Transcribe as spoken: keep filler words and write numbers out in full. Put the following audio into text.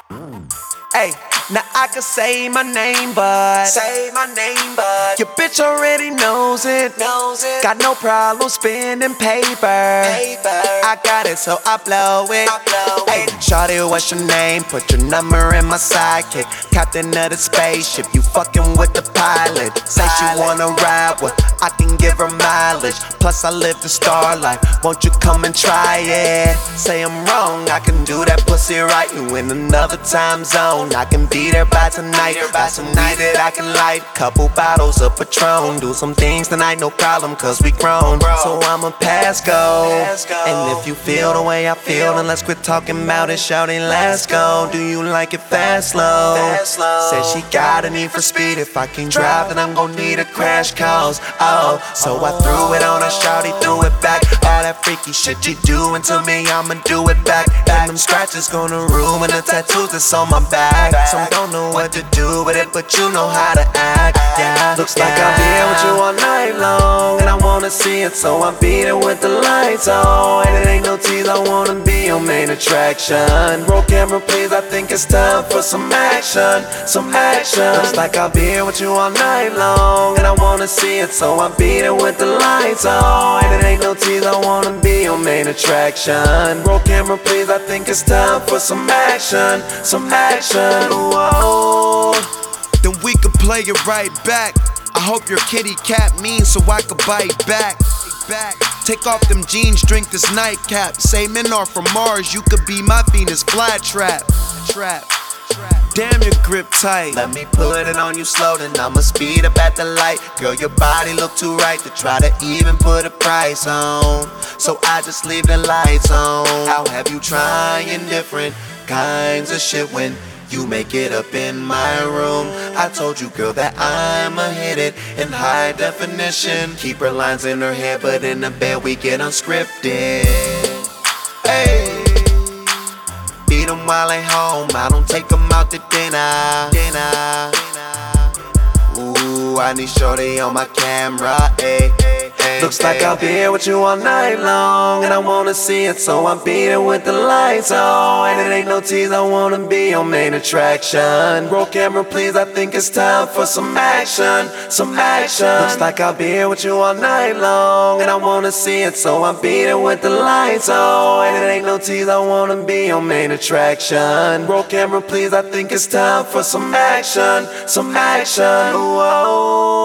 Hey, now I can say my name, but Say my name, but your bitch already knows it. knows it. Got no problem spending paper. Paper. I got it, so I blow it. I blow Hey, it. shawty, what's your name? Put your number in my sidekick. Captain of the spaceship, you fucking with the pilot. Say she wanna ride with, I can give her mileage. Plus I live the star life, won't you come and try it? Say I'm wrong, I can do that pussy right. You in another time zone, I can be there by tonight. By some night that I can light, couple bottles of Patron. Do some things tonight, no problem, cause we grown. So I'ma pass go. And if you feel the way I feel, then let's quit talking about it, shouting, let's go. Do you like it fast, slow? Said she got a need for speed. If I can drive, then I'm gon' need a crash cause. Oh, so I threw it on her, shawty threw it back. All that freaky shit you doing to me, I'ma do it back. And them scratches gonna ruin the tattoos that's on my back. So I don't know what to do with it, but you know how to act. Yeah, looks like I'll be here with you all night long, and I wanna see it, so I beat it with the lights on. And it ain't no tease, I wanna be your main attraction. Roll camera, please, I think it's time for some action, some action. Looks like I'll be here with you all night long, and I wanna see it, so I beat it with the lights on. And it ain't no tease, I wanna be your main attraction. Roll camera, please, I think it's time for some action, some action. Whoa. Then we could play it right back. I hope your kitty cat means so I could bite back. Back. Take off them jeans, drink this nightcap. Say men are from Mars, you could be my Venus flytrap. Trap. Damn, your grip tight. Let me put it on you slow, then I'ma speed up at the light. Girl, your body look too right to try to even put a price on. So I just leave the lights on. I'll have you trying different kinds of shit when you make it up in my room. I told you, girl, that I'ma hit it in high definition. Keep her lines in her head, but in the bed we get unscripted. Hey, beat them while they home, I don't take them out to dinner. Dinner. Ooh, I need shorty on my camera, ayy. Looks like I'll be here with you all night long, and I wanna see it, so I beat it with the lights on. And it ain't no tease, I wanna be your main attraction. Roll camera, please, I think it's time for some action, some action. Looks like I'll be here with you all night long, and I wanna see it, so I beat it with the lights on. And it ain't no tease, I wanna be your main attraction. Roll camera, please, I think it's time for some action, some action. Whoa.